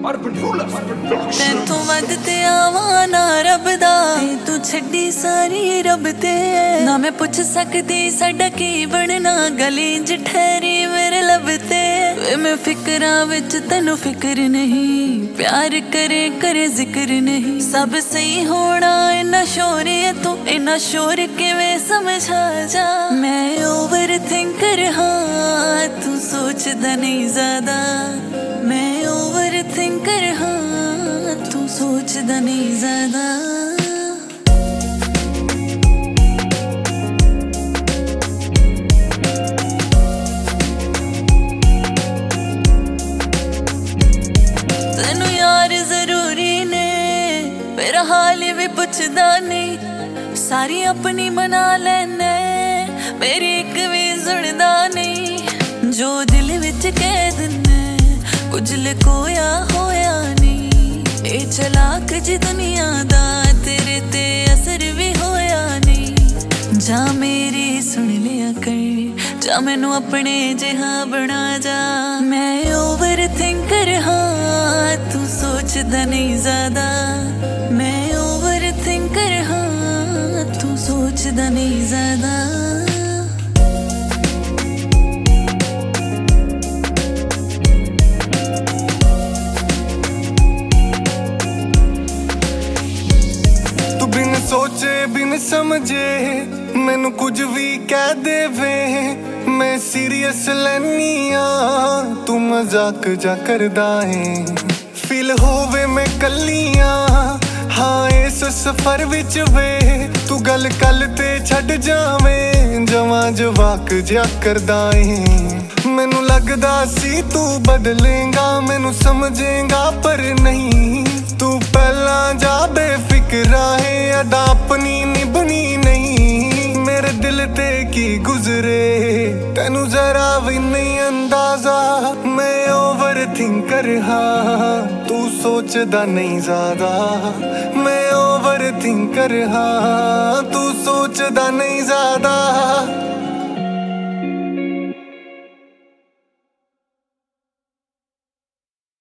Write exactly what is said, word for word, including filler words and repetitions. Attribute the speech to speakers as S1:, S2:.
S1: ਤੈਥੋਂ ਵੱਧ ਤੇ ਆਵਾਂ ਨਾ ਰੱਬ ਦਾ, ਤੂੰ ਛੱਡੀ ਸਾਰੀ ਰੱਬ ਤੇ। ਨਾ ਮੈਂ ਪੁੱਛ ਸਕਦੀ ਸਾਡਾ ਕੀ ਬਣਨਾ, ਗਲੀ 'ਚ ਠਹਿਰੀ ਮੇਰੇ ਲੱਭ ਤੇ। ਵੇ ਮੈਂ ਫਿਕਰਾਂ ਵਿੱਚ ਤੈਨੂੰ ਫਿਕਰ ਨਹੀਂ, ਪਿਆਰ ਕਰੇ ਕਰੇ ਜ਼ਿਕਰ ਨਹੀਂ। ਸਭ ਸਹੀ ਹੋਣਾ ਇੰਨਾ ਸ਼ੋਰ ਏ ਤੂੰ, ਇੰਨਾ ਸ਼ੋਰ ਕਿਵੇਂ ਸਮਝਾ ਜਾ। ਮੈਂ ਓਵਰ ਥਿੰਕਰ ਹਾਂ, ਤੂੰ ਸੋਚਦਾ ਨਹੀਂ ਜ਼ਿਆਦਾ। ਮੈਂ ਓਵਰ ਥਿੰਕਰ ਹਾਂ, ਤੂੰ ਸੋਚਦਾ ਨਹੀਂ ਜ਼ਿਆਦਾ। ਤੈਨੂੰ ਯਾਰ ਜ਼ਰੂਰੀ ਨੇ, ਮੇਰਾ ਹਾਲ ਵੀ ਪੁੱਛਦਾ ਨਹੀਂ। ਸਾਰੀ ਆਪਣੀ ਮਨਾ ਲੈਨੇ, ਮੇਰੀ ਇੱਕ ਵੀ ਸੁਣਦਾ ਨਹੀਂ। ਜੋ ਦਿਲ ਵਿੱਚ ਕੈਦ ਨੇ, ਕੁਝ ਲੁਕੋਇਆ ਹੋਇਆ ਨਹੀਂ। ਇਹ ਚਲਾਕ ਜੀ ਦੁਨੀਆ ਦਾ ਤੇਰੇ ਤੇ ਅਸਰ ਵੀ ਹੋਇਆ ਨਹੀਂ। ਜਾਂ ਮੇਰੀ ਸੁਣ ਲਿਆ ਕਰ, ਜਾਂ ਮੈਨੂੰ ਆਪਣੇ ਜਿਹਾ ਬਣਾ ਜਾ। ਮੈਂ ਓਵਰ ਥਿੰਕਰ ਹਾਂ, ਤੂੰ ਸੋਚਦਾ ਨਹੀਂ ਜ਼ਿਆਦਾ। ਮੈਂ ਓਵਰ ਥਿੰਕਰ ਹਾਂ, ਤੂੰ ਸੋਚਦਾ ਨਹੀਂ ਜ਼ਿਆਦਾ।
S2: ਬਿਨ ਸੋਚੇ ਬਿਨ ਸਮਝੇ ਮੈਨੂੰ ਕੁਝ ਵੀ ਕਹਿ ਦੇਵੇ, ਮੈਂ ਸੀਰੀਅਸ ਲੈਨੀ ਆ, ਤੂੰ ਮਜ਼ਾਕ ਜਾ ਕਰਦਾ ਏ। ਫੀਲ ਹੋਵੇ ਮੈਂ ਕੱਲੀਆਂ ਹਾਂ ਇਸ ਸਫ਼ਰ ਵਿੱਚ ਵੇ, ਤੂੰ ਗੱਲ ਕੱਲ ਤੇ ਛੱਡ ਜਾਵੇਂ, ਜਵਾਂ ਜਵਾਕ ਜਿਹਾ ਕਰਦਾ ਏ। ਮੈਨੂੰ ਲੱਗਦਾ ਸੀ ਤੂੰ ਬਦਲੇਂਗਾ, ਮੈਨੂੰ ਸਮਝੇਂਗਾ ਪਰ ਨਹੀਂ। ਤੂੰ ਪਹਿਲਾਂ ਜਾ ਬੇਫਿਕਰਾ ਹੈ, ਅਦਾ ਆਪਣੀ ਨਿਭਣੀ ਨਹੀਂ। ਮੇਰੇ ਦਿਲ ਤੇ ਕੀ ਗੁਜ਼ਰੇ ਤੈਨੂੰ ਜ਼ਰਾ ਵੀ ਨਹੀਂ ਅੰਦਾਜ਼ਾ। ਮੈਂ ਓਵਰ ਥਿੰਕਰ ਹਾਂ, ਤੂੰ ਸੋਚਦਾ ਨਹੀਂ ਜ਼ਿਆਦਾ। ਮੈਂ ਓਵਰ ਥਿੰਕਰ ਹਾਂ, ਤੂੰ ਸੋਚਦਾ ਨਹੀਂ ਜ਼ਿਆਦਾ।